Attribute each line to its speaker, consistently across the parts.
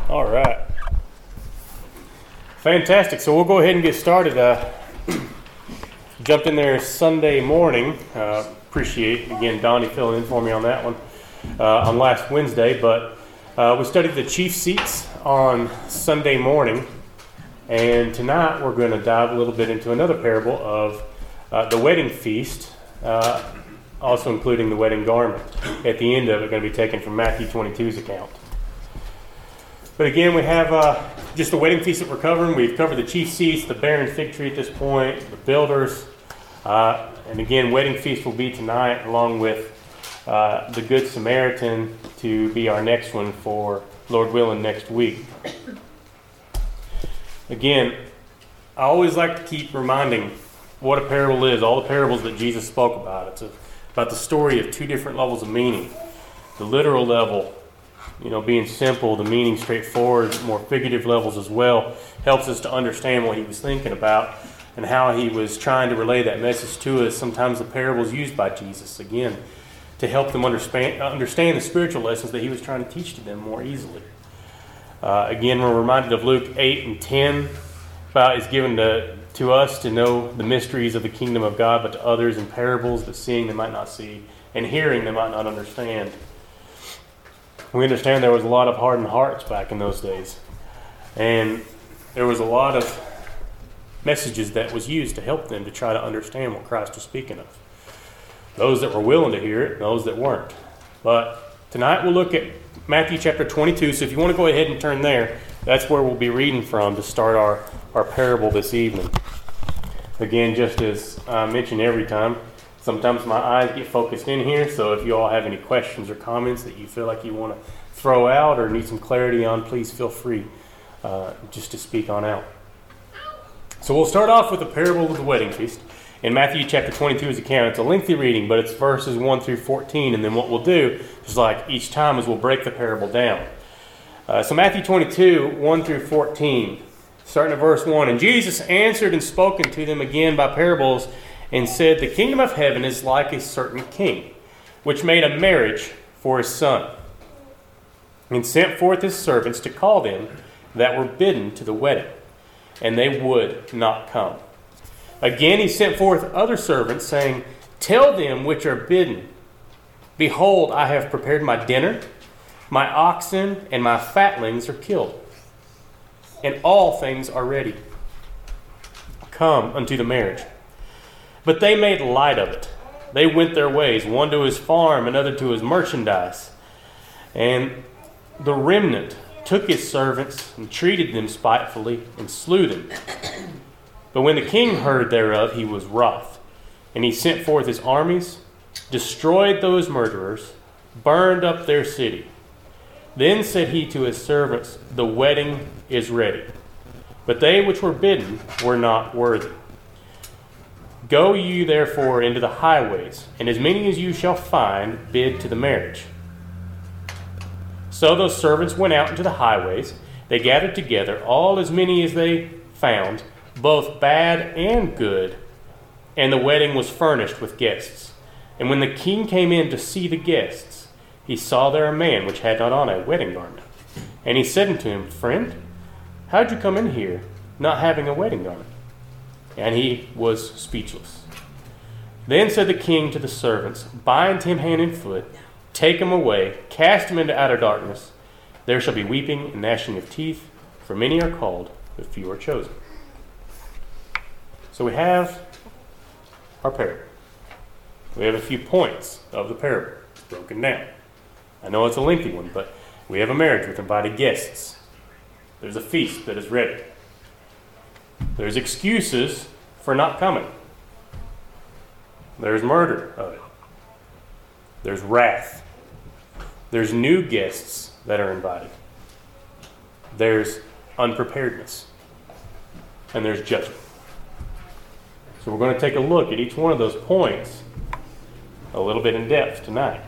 Speaker 1: All right. Fantastic. So we'll go ahead and get started. Jumped in there Sunday morning. Appreciate, again, Donnie filling in for me on that one on last Wednesday. But we studied the chief seats on Sunday morning. And tonight we're going to dive a little bit into another parable of the wedding feast, also including the wedding garment. At the end of it, going to be taken from Matthew 22's account. But again, we have just the wedding feast that we're covering. We've covered the chief seats, the barren fig tree at this point, the builders. And again, wedding feast will be tonight, along with the Good Samaritan to be our next one for, Lord willing, next week. Again, I always like to keep reminding what a parable is, all the parables that Jesus spoke about. It's about the story of two different levels of meaning. The literal level, being simple, the meaning straightforward, more figurative levels as well, helps us to understand what he was thinking about and how he was trying to relay that message to us. Sometimes the parables used by Jesus, again, to help them understand the spiritual lessons that he was trying to teach to them more easily. Again, we're reminded of Luke 8 and 10, about it's given to us to know the mysteries of the kingdom of God, but to others in parables that seeing they might not see, and hearing they might not understand. We understand there was a lot of hardened hearts back in those days. And there was a lot of messages that was used to help them to try to understand what Christ was speaking of. Those that were willing to hear it, and those that weren't. But tonight we'll look at Matthew chapter 22. So if you want to go ahead and turn there, that's where we'll be reading from to start our parable this evening. Again, just as I mention every time, sometimes my eyes get focused in here, so if you all have any questions or comments that you feel like you want to throw out or need some clarity on, please feel free just to speak on out. So we'll start off with the parable of the wedding feast. In Matthew chapter 22's account, it's a lengthy reading, but it's verses 1 through 14, and then what we'll do, just like each time, is we'll break the parable down. So Matthew 22, 1 through 14, starting at verse 1. And Jesus answered and spoken to them again by parables, and said, The kingdom of heaven is like a certain king, which made a marriage for his son, and sent forth his servants to call them that were bidden to the wedding, and they would not come. Again he sent forth other servants, saying, Tell them which are bidden, Behold, I have prepared my dinner, my oxen and my fatlings are killed, and all things are ready. Come unto the marriage. But they made light of it. They went their ways, one to his farm, another to his merchandise. And the remnant took his servants and treated them spitefully and slew them. But when the king heard thereof, he was wroth. And he sent forth his armies, destroyed those murderers, burned up their city. Then said he to his servants, The wedding is ready, but they which were bidden were not worthy. Go you therefore into the highways, and as many as you shall find, bid to the marriage. So those servants went out into the highways. They gathered together all as many as they found, both bad and good, and the wedding was furnished with guests. And when the king came in to see the guests, he saw there a man which had not on a wedding garment. And he said unto him, Friend, how'd you come in here, not having a wedding garment? And he was speechless. Then said the king to the servants, Bind him hand and foot, take him away, cast him into outer darkness. There shall be weeping and gnashing of teeth, for many are called, but few are chosen. So we have our parable. We have a few points of the parable broken down. I know it's a lengthy one, but we have a marriage with invited guests. There's a feast that is ready. There's excuses for not coming. There's murder of it. There's wrath. There's new guests that are invited. There's unpreparedness. And there's judgment. So we're going to take a look at each one of those points a little bit in depth tonight.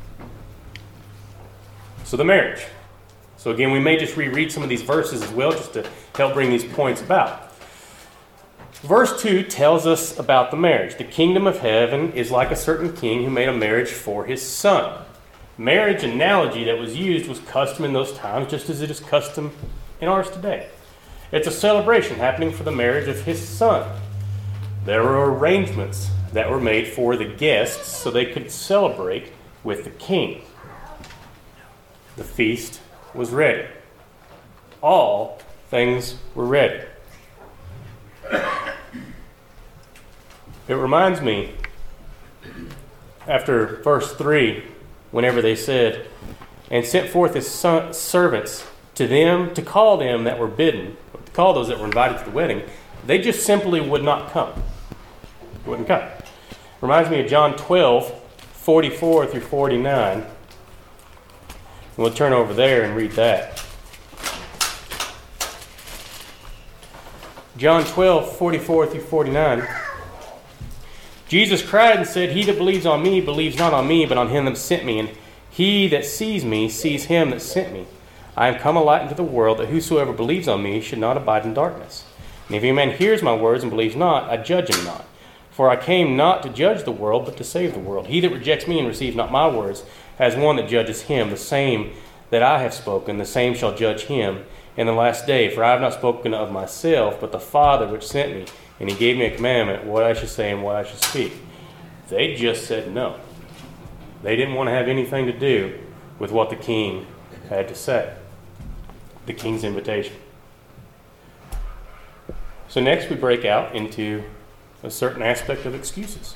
Speaker 1: So the marriage. So again, we may just reread some of these verses as well, just to help bring these points about. Verse 2 tells us about the marriage. The kingdom of heaven is like a certain king who made a marriage for his son. marriage analogy that was used was custom in those times, just as it is custom in ours today. It's a celebration happening for the marriage of his son. There were arrangements that were made for the guests so they could celebrate with the king. The feast was ready. All things were ready. It reminds me, after verse 3, whenever they said, and sent forth his servants to them to call them that were bidden, to call those that were invited to the wedding, they just simply would not come. Wouldn't come. Reminds me of John 12, 44 through 49. We'll turn over there and read that. John 12, 44 through 49. Jesus cried and said, He that believes on me believes not on me, but on him that sent me. And he that sees me sees him that sent me. I am come a light into the world, that whosoever believes on me should not abide in darkness. And if any man hears my words and believes not, I judge him not. For I came not to judge the world, but to save the world. He that rejects me and receives not my words has one that judges him. The same that I have spoken, the same shall judge him in the last day. For I have not spoken of myself, but the Father which sent me. And he gave me a commandment, what I should say and what I should speak. They just said no. They didn't want to have anything to do with what the king had to say. The king's invitation. So next we break out into a certain aspect of excuses.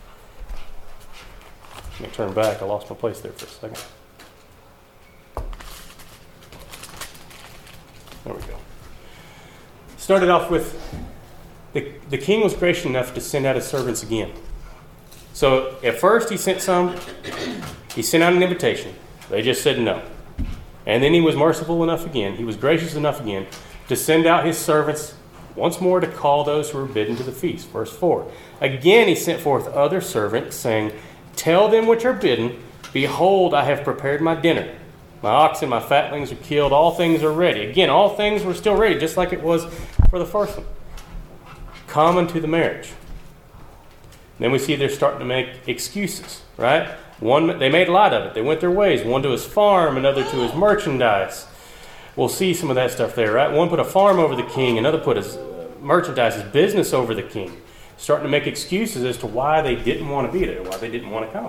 Speaker 1: Let me turn back. I lost my place there for a second. There we go. Started off with the king was gracious enough to send out his servants again. So at first he sent some. He sent out an invitation. They just said no. And then he was merciful enough again. He was gracious enough again to send out his servants once more to call those who were bidden to the feast. Verse 4. Again he sent forth other servants, saying, Tell them which are bidden, Behold, I have prepared my dinner. My oxen, my fatlings are killed. All things are ready. Again, all things were still ready, just like it was for the first one. Come unto the marriage. Then we see they're starting to make excuses, right? One, they made light of it. They went their ways. One to his farm, another to his merchandise. We'll see some of that stuff there, right? One put a farm over the king, another put his merchandise, his business over the king. Starting to make excuses as to why they didn't want to be there, why they didn't want to come.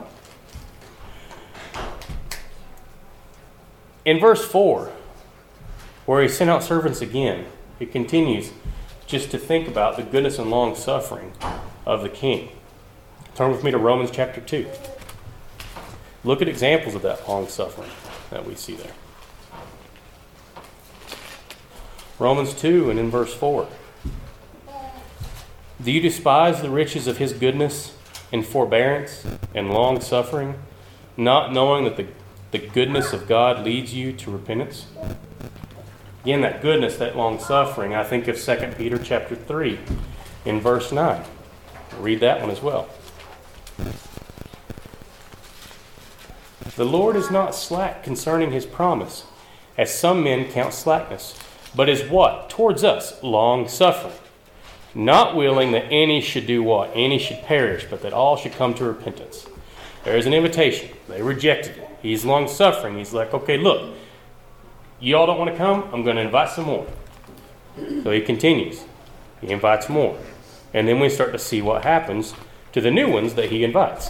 Speaker 1: In verse 4, where he sent out servants again, it continues just to think about the goodness and long suffering of the king. Turn with me to Romans chapter 2. Look at examples of that long suffering that we see there. Romans 2 and in verse 4. Do you despise the riches of his goodness and forbearance and long suffering, not knowing that the goodness of God leads you to repentance? Again, that goodness, that long suffering, I think of 2 Peter chapter 3 in verse 9. Read that one as well. The Lord is not slack concerning his promise, as some men count slackness, but is what? Towards us, long-suffering, not willing that any should do what? Any should perish, but that all should come to repentance. There is an invitation. They rejected it. He's long-suffering. He's like, okay, look, you all don't want to come? I'm going to invite some more. So he continues. He invites more. And then we start to see what happens to the new ones that he invites.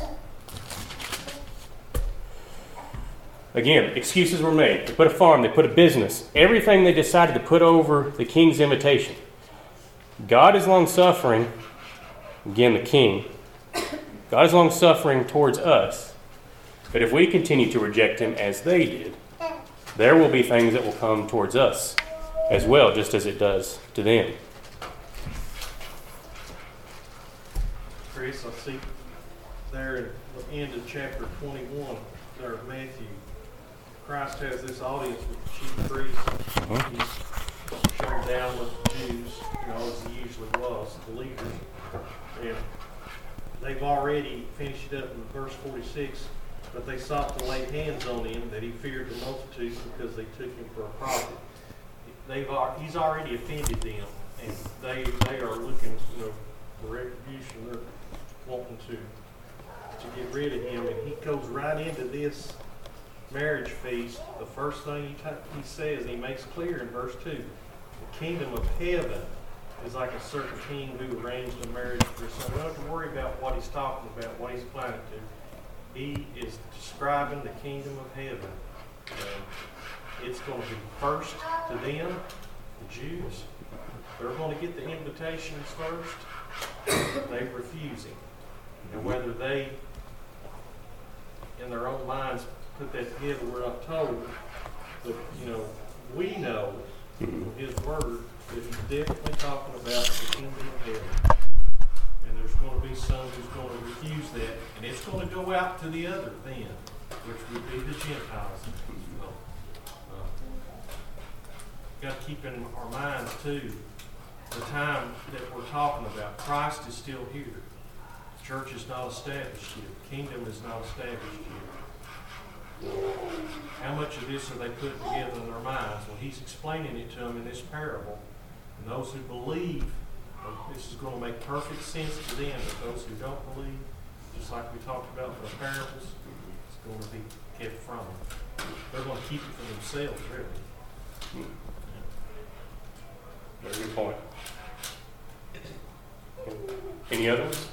Speaker 1: Again, excuses were made. They put a farm, they put a business. Everything they decided to put over the king's invitation. God is long-suffering. Again, the king. God is long-suffering towards us. But if we continue to reject him as they did, there will be things that will come towards us as well, just as it does to them.
Speaker 2: Chris, I see there at the end of chapter 21, there of Matthew, Christ has this audience with the chief priests. He's shut down with the Jews, as he usually was, the leaders. And they've already finished it up in verse 46, but they sought to lay hands on him, that he feared the multitudes because they took him for a prophet. He's already offended them, and they are looking for retribution. They're wanting to get rid of him, and he goes right into this marriage feast, the first thing he says, he makes clear in verse 2, the kingdom of heaven is like a certain king who arranged a marriage for his son. We don't have to worry about what he's talking about, what he's applying it to. He is describing the kingdom of heaven. It's going to be first to them, the Jews. They're going to get the invitations first. They refuse him. And whether they, in their own minds, put that together, we're not told. But, we know from his word that he's definitely talking about the kingdom of heaven. And there's going to be some who's going to refuse that. And it's going to go out to the other then, which would be the Gentiles. Got to keep in our minds, too, the time that we're talking about. Christ is still here. The church is not established yet. The kingdom is not established yet. How much of this are they putting together in their minds? Well, he's explaining it to them in this parable. And those who believe, this is going to make perfect sense to them. But those who don't believe, just like we talked about in the parables, it's going to be kept from them. They're going to keep it for themselves, really.
Speaker 1: Very good point. Any others?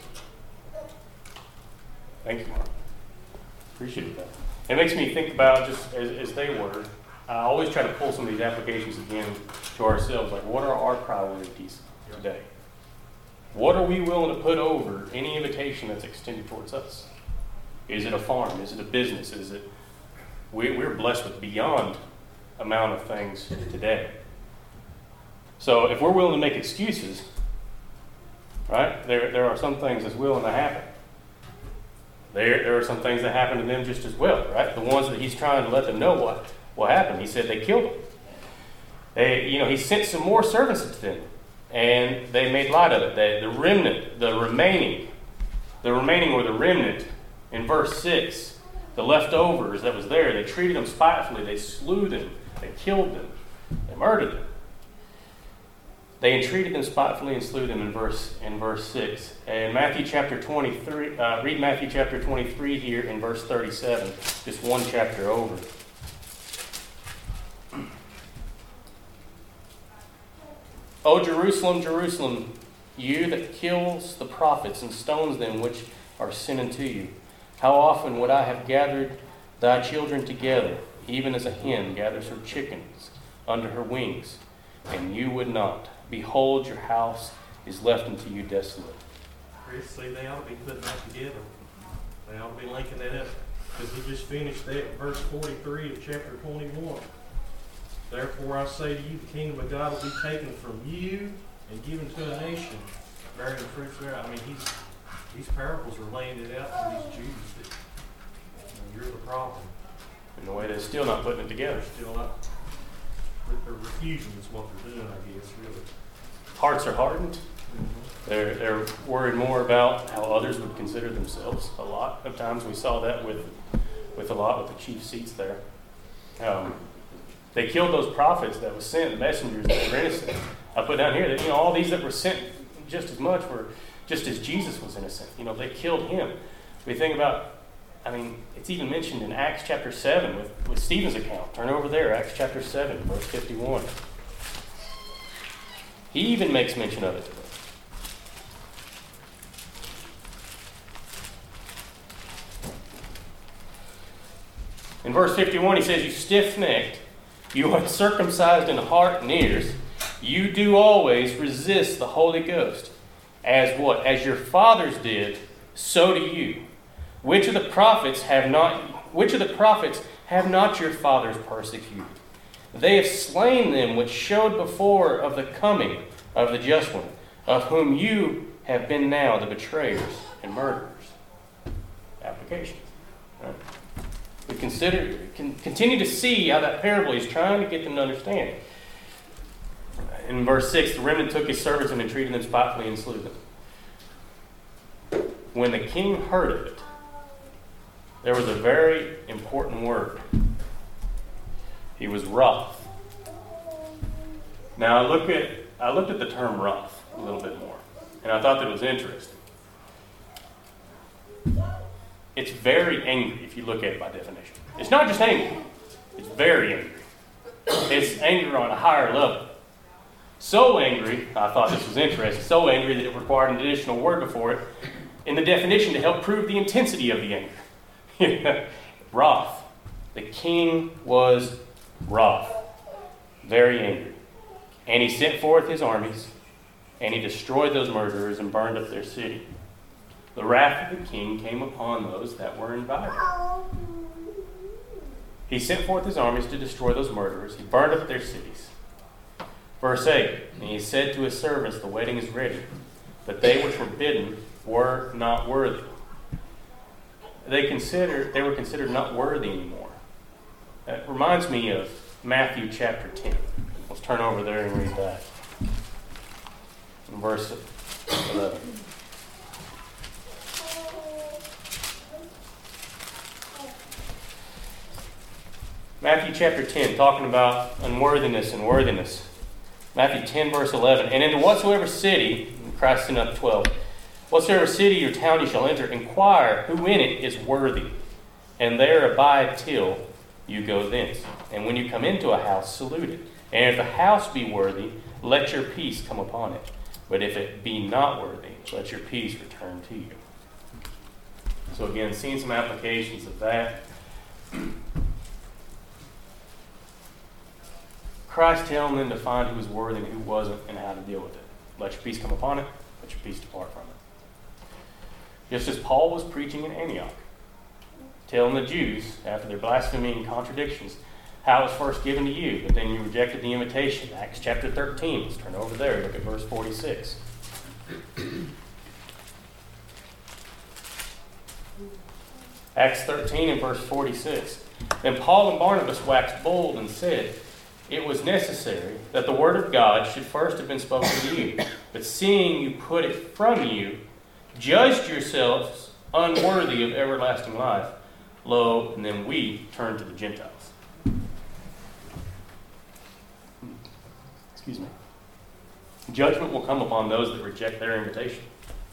Speaker 1: Thank you, Mark. Appreciate that. It makes me think about, just as they were, I always try to pull some of these applications again to ourselves. Like, what are our priorities today? What are we willing to put over any invitation that's extended towards us? Is it a farm? Is it a business? Is it? We're blessed with beyond amount of things today. So if we're willing to make excuses, right, there are some things that's willing to happen. There are some things that happen to them just as well, right? The ones that he's trying to let them know what happened. He said they killed him. He sent some more servants to them, and they made light of it. The remaining or the remnant in verse 6, the leftovers that was there, they treated them spitefully. They slew them. They killed them. They murdered them. They entreated them spitefully and slew them in verse 6. And Matthew chapter 23, read Matthew chapter 23 here in verse 37, just one chapter over. O Jerusalem, Jerusalem, you that kills the prophets and stones them which are sent unto you, how often would I have gathered thy children together, even as a hen gathers her chickens under her wings, and you would not. Behold, your house is left unto you desolate.
Speaker 2: Chris, see, they ought to be putting that together. They ought to be linking that up. Because he just finished that in verse 43 of chapter 21. Therefore I say to you, the kingdom of God will be taken from you and given to a nation, bearing fruit thereof. I mean, these parables are laying it out to these Jews that you're the problem.
Speaker 1: In a way, they're still not putting it together.
Speaker 2: They're still not. They're refusing is what they're doing, I guess, really.
Speaker 1: Hearts are hardened. Mm-hmm. They're worried more about how others would consider themselves. A lot of times we saw that with the chief seats there. They killed those prophets that were sent, the messengers that were innocent. I put down here that all these that were sent just as much were just as Jesus was innocent. They killed him. We think about, it's even mentioned in Acts chapter 7 with Stephen's account. Turn over there, Acts chapter 7, verse 51. He even makes mention of it. In verse 51, he says, you stiff-necked, you uncircumcised in heart and ears, you do always resist the Holy Ghost. As what? As your fathers did, so do you. Which of the prophets have not your fathers persecuted? They have slain them which showed before of the coming of the just one, of whom you have been now the betrayers and murderers. Application. Right? We continue to see how that parable is trying to get them to understand. In verse 6, the remnant took his servants and entreated them spitefully and slew them. When the king heard of it, there was a very important word. He was wroth. Now I looked at the term wrath a little bit more, and I thought that it was interesting. It's very angry if you look at it by definition. It's not just angry. It's very angry. It's anger on a higher level. So angry, I thought this was interesting, so angry that it required an additional word before it in the definition to help prove the intensity of the anger. Wroth. The king was wroth. Very angry. And he sent forth his armies, and he destroyed those murderers and burned up their city. The wrath of the king came upon those that were invited. He sent forth his armies to destroy those murderers. He burned up their cities. Verse 8, and he said to his servants, the wedding is ready, but they which were bidden were not worthy. They were considered not worthy anymore. That reminds me of Matthew chapter 10. Let's turn over there and read that. In verse 11. Matthew chapter 10, talking about unworthiness and worthiness. Matthew 10, verse 11. And into whatsoever city, Christ in up 12, whatsoever city or town you shall enter, inquire who in it is worthy, and there abide till you go thence. And when you come into a house, salute it. And if the house be worthy, let your peace come upon it. But if it be not worthy, let your peace return to you. So again, seeing some applications of that. Christ telling them to find who was worthy and who wasn't and how to deal with it. Let your peace come upon it, let your peace depart from it. Just as Paul was preaching in Antioch, telling the Jews, after their blasphemy and contradictions, how it was first given to you, but then you rejected the invitation. Acts chapter 13. Let's turn over there. Look at verse 46. Acts 13 and verse 46. Then Paul and Barnabas waxed bold and said, it was necessary that the word of God should first have been spoken to you. But seeing you put it from you, judged yourselves unworthy of everlasting life, lo, and then we turn to the Gentiles. Excuse me. Judgment will come upon those that reject their invitation.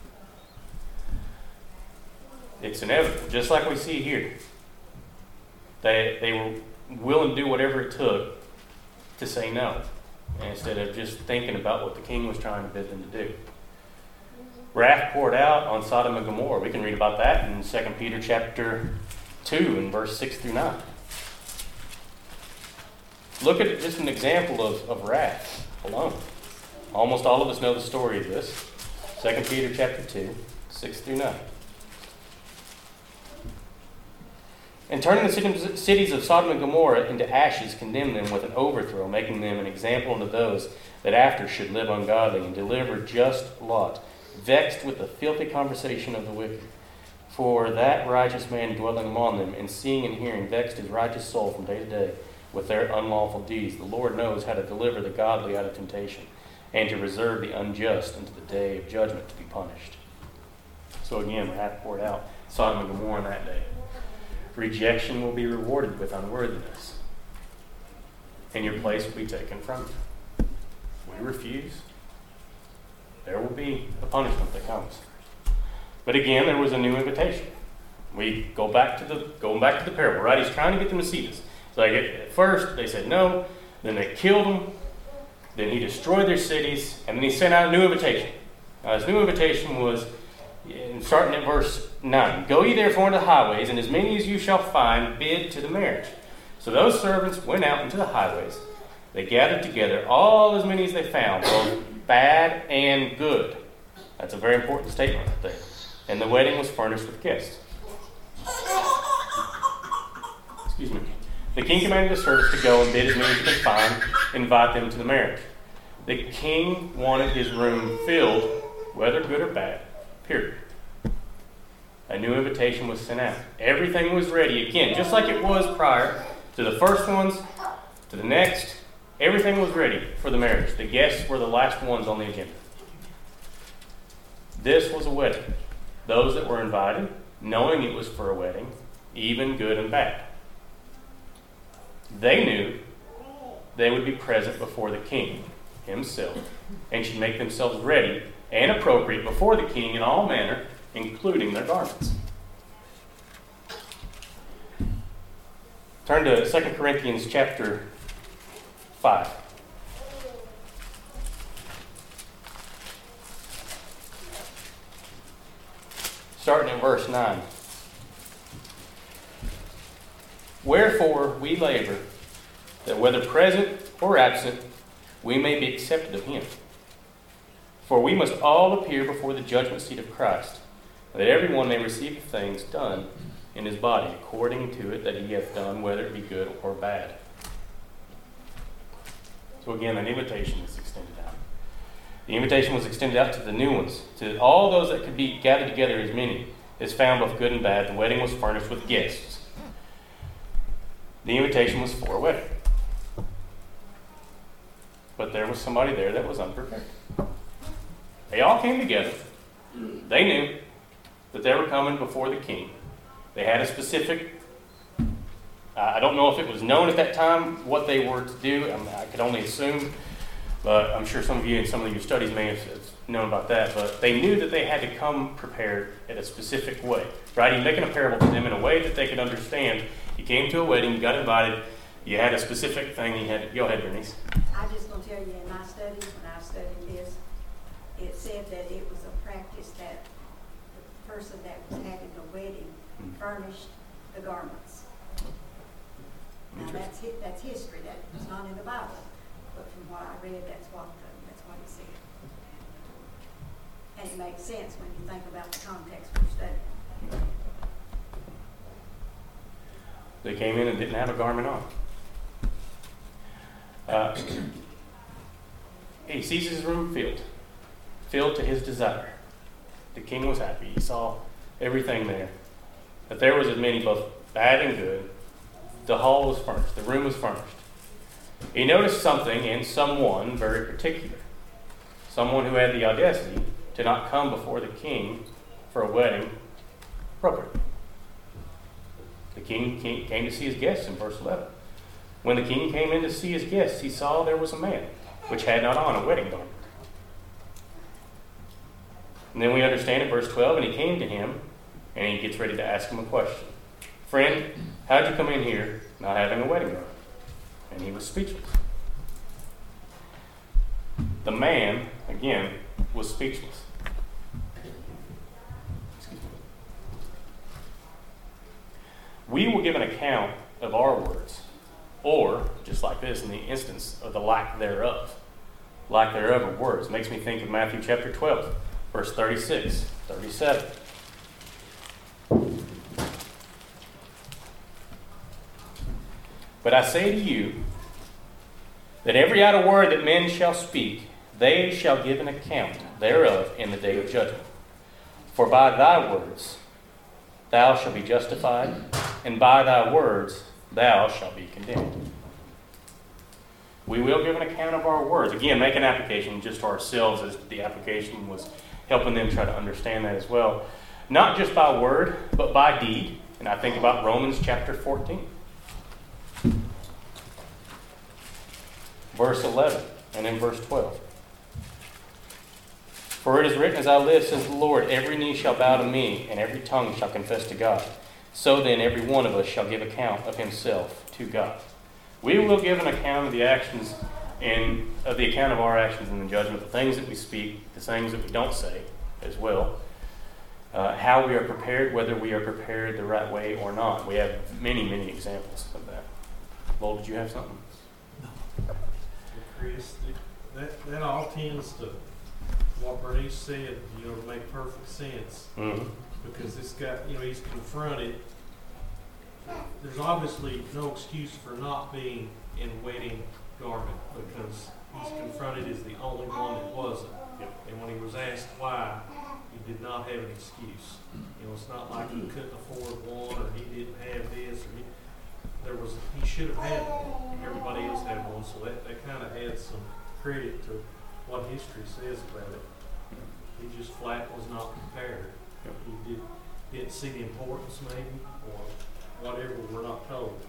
Speaker 1: It's inevitable, just like we see here. They were willing to do whatever it took to say no, instead of just thinking about what the king was trying to bid them to do. Wrath poured out on Sodom and Gomorrah. We can read about that in 2 Peter chapter 2 and verse 6 through 9. Look at just an example of wrath alone. Almost all of us know the story of this. 2 Peter chapter 2, 6 through 9. And turning the cities of Sodom and Gomorrah into ashes, condemned them with an overthrow, making them an example unto those that after should live ungodly, and delivered just Lot, vexed with the filthy conversation of the wicked. For that righteous man dwelling among them, and seeing and hearing, vexed his righteous soul from day to day with their unlawful deeds. The Lord knows how to deliver the godly out of temptation, and to reserve the unjust unto the day of judgment to be punished. So again, wrath poured out Sodom and Gomorrah in that day. Rejection will be rewarded with unworthiness, and your place will be taken from you. We refuse, there will be a punishment that comes. But again, there was a new invitation. We going back to the parable, right? He's trying to get them to see this. So at first they said no, then they killed them, then he destroyed their cities, and then he sent out a new invitation. Now, his new invitation was, starting at verse 9, go ye therefore into the highways, and as many as you shall find, bid to the marriage. So those servants went out into the highways. They gathered together all as many as they found, both bad and good. That's a very important statement right there. And the wedding was furnished with guests. Excuse me. The king commanded the servants to go and bid as many as he could find, invite them to the marriage. The king wanted his room filled, whether good or bad, period. A new invitation was sent out. Everything was ready. Again, just like it was prior to the first ones, to the next, everything was ready for the marriage. The guests were the last ones on the agenda. This was a wedding. Those that were invited, knowing it was for a wedding, even good and bad. They knew they would be present before the king himself and should make themselves ready and appropriate before the king in all manner, including their garments. Turn to 2 Corinthians chapter 5. Starting in verse 9. Wherefore we labor, that whether present or absent, we may be accepted of him. For we must all appear before the judgment seat of Christ, that everyone may receive the things done in his body, according to it that he hath done, whether it be good or bad. So again, an invitation is extended out. The invitation was extended out to the new ones, to all those that could be gathered together as many as found both good and bad. The wedding was furnished with guests. The invitation was for a wedding. But there was somebody there that was unprepared. They all came together. They knew that they were coming before the king. They had a specific, I don't know if it was known at that time what they were to do. I could only assume, but I'm sure some of you in some of your studies may have known about that. But they knew that they had to come prepared in a specific way. Right? He's making a parable to them in a way that they could understand. You came to a wedding, you got invited, you had a specific thing you had to, go ahead, Bernice.
Speaker 3: I just want to tell you, in my studies, when I studied this, it said that it was a practice that the person that was having the wedding furnished the garments. Now that's history. That's not in the Bible, but from what I read, that's what it said. And it makes sense when you think about the context we're studying.
Speaker 1: They came in and didn't have a garment on. He sees his room filled to his desire. The king was happy. He saw everything there. That there was as many, both bad and good. The hall was furnished. The room was furnished. He noticed something in someone very particular. Someone who had the audacity to not come before the king for a wedding appropriately. The king came to see his guests in verse 11. When the king came in to see his guests, he saw there was a man which had not on a wedding garment. And then we understand in verse 12, and he came to him, and he gets ready to ask him a question. Friend, how'd you come in here not having a wedding garment? And he was speechless. The man, again, was speechless. We will give an account of our words, or, just like this, in the instance of the lack thereof. Lack thereof of words. Makes me think of Matthew chapter 12, verse 36, 37. But I say to you, that every idle word that men shall speak, they shall give an account thereof in the day of judgment. For by thy words thou shalt be justified, and by thy words thou shalt be condemned. We will give an account of our words. Again, make an application just to ourselves, as the application was helping them try to understand that as well. Not just by word, but by deed. And I think about Romans chapter 14. Verse 11, and then verse 12. For it is written, as I live, says the Lord, every knee shall bow to me, and every tongue shall confess to God. So then every one of us shall give account of himself to God. We will give an account of the actions and of the account of our actions in the judgment, the things that we speak, the things that we don't say as well. How we are prepared, whether we are prepared the right way or not. We have many, many examples of that. Lowell, did you have something?
Speaker 2: Chris, that all tends to what Bernice said, to make perfect sense.
Speaker 1: Mm-hmm.
Speaker 2: Because this guy, he's confronted. There's obviously no excuse for not being in wedding garment, because he's confronted as the only one that wasn't.
Speaker 1: Yep.
Speaker 2: And when he was asked why, he did not have an excuse. It's not like he couldn't afford one, or he didn't have this, or he should have had one. Everybody else had one, so that kind of adds some credit to what history says about it. He just flat was not prepared.
Speaker 1: Yep.
Speaker 2: He didn't see the importance, maybe, or whatever. We're not told.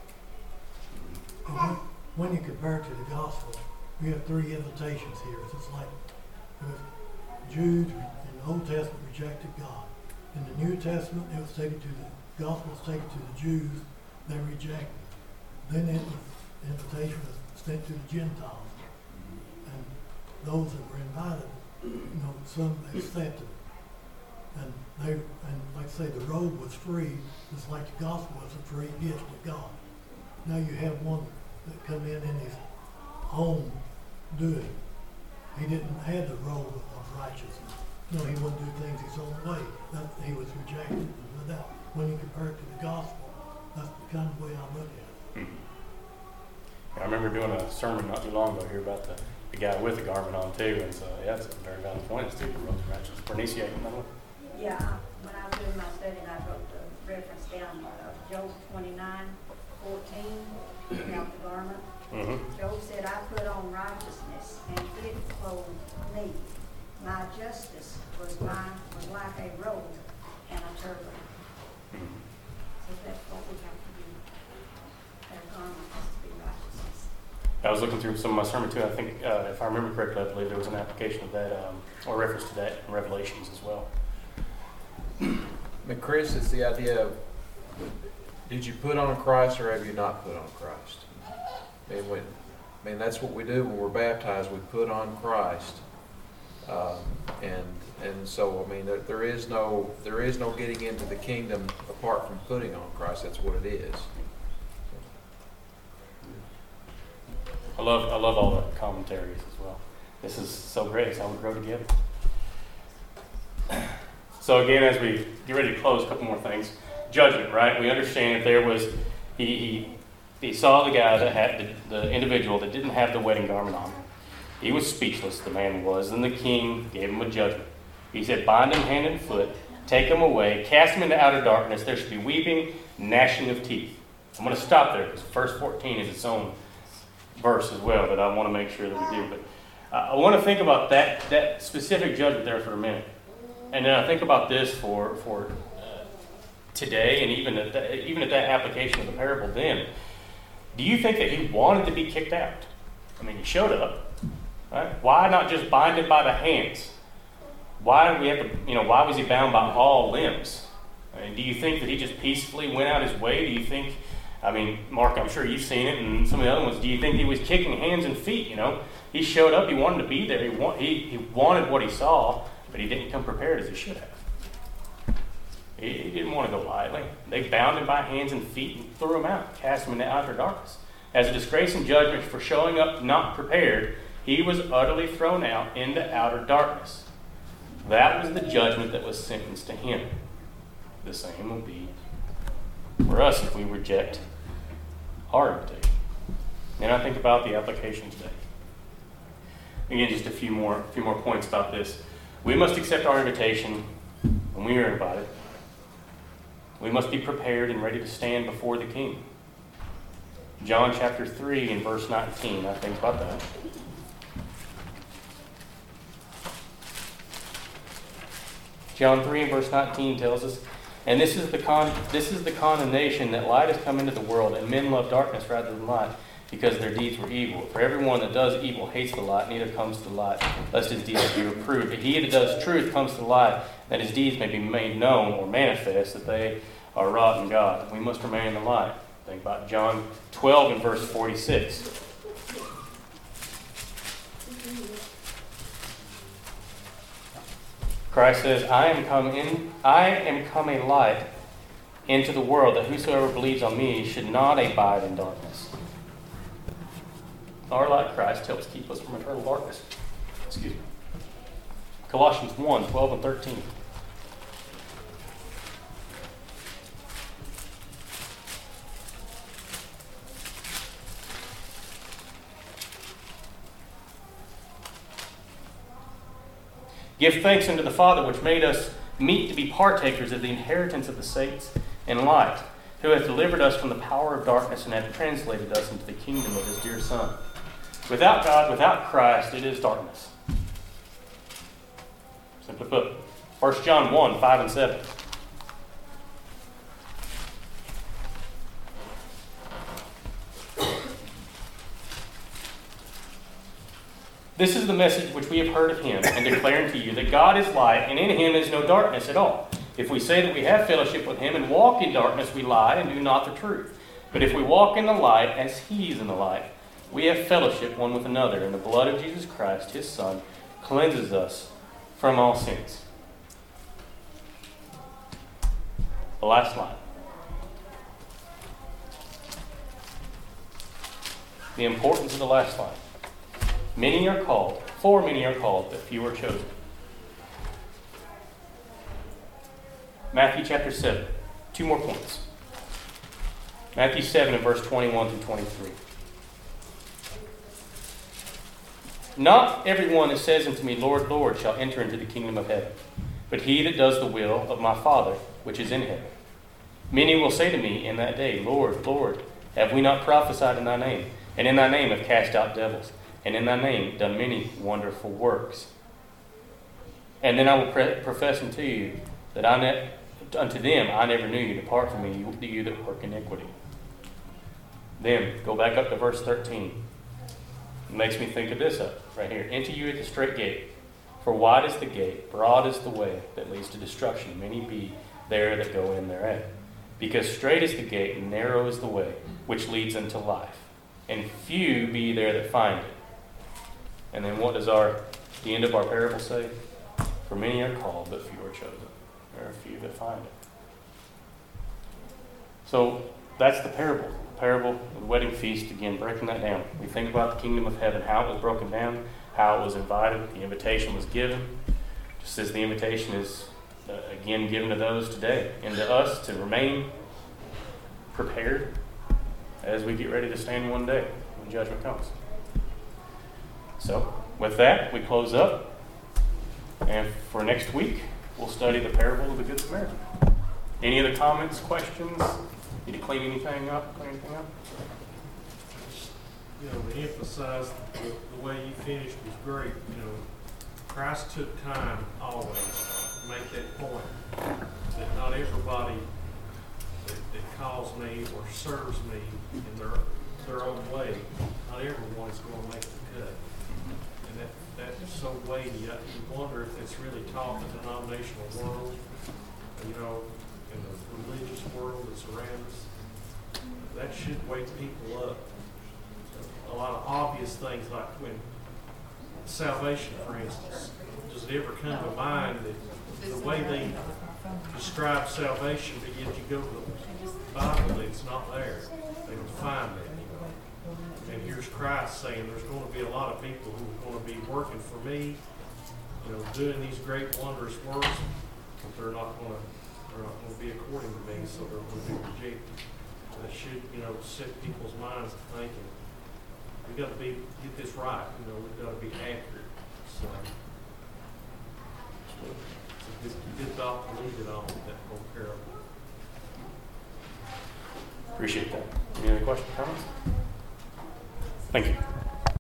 Speaker 4: When you compare it to the gospel, we have three invitations here. It's like the Jews in the Old Testament rejected God. In the New Testament, it was taken to the gospel was taken to the Jews. They rejected. Then the invitation was sent to the Gentiles. And those that were invited, some accepted. And like I say, the road was free, just like the gospel was a free gift of God. Now you have one that come in his own doing. He didn't have the robe of righteousness. No, he wouldn't do things his own way. He was rejected. When you compare it to the gospel, that's the kind of way I look at it.
Speaker 1: I remember doing a sermon not too long ago here about the guy with the garment on too, and so yeah, it's a very valid point. It's too the robes of righteousness. Bernice, you have another one?
Speaker 3: Yeah, when I was doing my study, I wrote the reference down, Job 29:14, about the garment. Job said, I put on righteousness, and it clothed me. My justice was like a robe and a turban. So that's what we have to do. Our garment has to be righteousness.
Speaker 1: I was looking through some of my sermon too. I think, if I remember correctly, I believe there was an application of that, or reference to that in Revelations as well.
Speaker 5: But Chris, it's the idea of, did you put on Christ or have you not put on Christ? I mean, that's what we do when we're baptized. We put on Christ, and so I mean, there is no getting into the kingdom apart from putting on Christ. That's what it is.
Speaker 1: I love all the commentaries as well. This is so great. It's how we grow together. So again, as we get ready to close, a couple more things. Judgment, right? We understand that there was, he saw the guy that had, the individual that didn't have the wedding garment on. He was speechless, the man was, and the king gave him a judgment. He said, bind him hand and foot, take him away, cast him into outer darkness. There should be weeping, gnashing of teeth. I'm going to stop there because verse 14 is its own verse as well, but I want to make sure that we do. But I want to think about that specific judgment there for a minute. And then I think about this for today, and even at that application of the parable then. Do you think that he wanted to be kicked out? I mean, he showed up, right? Why not just bind him by the hands? Why do we have to, why was he bound by all limbs? I mean, do you think that he just peacefully went out his way? Do you think, Mark, I'm sure you've seen it, and some of the other ones, do you think he was kicking hands and feet, He showed up, he wanted to be there, he wanted what he saw, but he didn't come prepared as he should have. He didn't want to go lightly. They bound him by hands and feet and threw him out, cast him into outer darkness. As a disgrace and judgment for showing up not prepared, he was utterly thrown out into outer darkness. That was the judgment that was sentenced to him. The same will be for us if we reject our invitation. Then I think about the application today. Again, just a few more points about this. We must accept our invitation when we are invited. We must be prepared and ready to stand before the King. John chapter 3 and verse 19, I think about that. John 3 and verse 19 tells us, and this is the condemnation that light has come into the world, and men love darkness rather than light, because their deeds were evil. For everyone that does evil hates the light, neither comes to the light, lest his deeds be reproved. But he that does truth comes to the light, that his deeds may be made known or manifest, that they are wrought in God. We must remain in the light. Think about John 12 and verse 46. Christ says, I am come a light into the world, that whosoever believes on me should not abide in darkness. Our light, Christ, helps keep us from eternal darkness. Excuse me. Colossians 1, 12 and 13. Give thanks unto the Father, which made us meet to be partakers of the inheritance of the saints in light, who hath delivered us from the power of darkness and hath translated us into the kingdom of his dear Son. Without God, without Christ, it is darkness. Simply put, 1 John 1, 5 and 7. This is the message which we have heard of him, and declare unto you, that God is light, and in him is no darkness at all. If we say that we have fellowship with him and walk in darkness, we lie and do not the truth. But if we walk in the light as He is in the light, we have fellowship one with another, and the blood of Jesus Christ, His Son, cleanses us from all sins. The last line. The importance of the last line. Many are called, for many are called, but few are chosen. Matthew chapter 7. 2 more points. Matthew 7 and verse 21 through 23. Not everyone who says unto me, Lord, Lord, shall enter into the kingdom of heaven, but he that does the will of my Father which is in heaven. Many will say to me in that day, Lord, Lord, have we not prophesied in thy name? And in thy name have cast out devils, and in thy name done many wonderful works. And then I will profess unto you that unto them I never knew you. Depart from me, you that work iniquity. Then go back up to verse 13. It makes me think of this up right here. Enter you at the straight gate. For wide is the gate, broad is the way that leads to destruction. Many be there that go in thereat. Because straight is the gate, and narrow is the way, which leads unto life. And few be there that find it. And then what does the end of our parable say? For many are called, but few are chosen. There are few that find it. So that's the parable. The parable of the wedding feast, again, breaking that down. We think about the kingdom of heaven, how it was broken down, how it was invited, the invitation was given. Just as the invitation is, again, given to those today and to us to remain prepared as we get ready to stand one day when judgment comes. So, with that, we close up. And for next week, we'll study the parable of the Good Samaritan. Any other comments, questions? Need to clean anything up?
Speaker 2: To emphasize the way you finished was great. Christ took time always to make that point that not everybody that calls me or serves me in their own way, not everyone is going to make the cut. And that's so weighty. You wonder if it's really taught in the denominational world, in the religious world that's around us. That should wake people up. A lot of obvious things like when salvation, for instance, does it ever come to mind that the way they describe salvation, but yet you go to the Bible, it's not there. They don't find that. And here's Christ saying there's going to be a lot of people who are going to be working for me, doing these great wondrous works, but they're not going to be according to me, so they're going to be rejected. That should, set people's minds to thinking. We've got to get this right. We've got to be accurate. So it's a good thought to leave it on that whole parable.
Speaker 1: Appreciate that. Any other questions, comments? Thank you.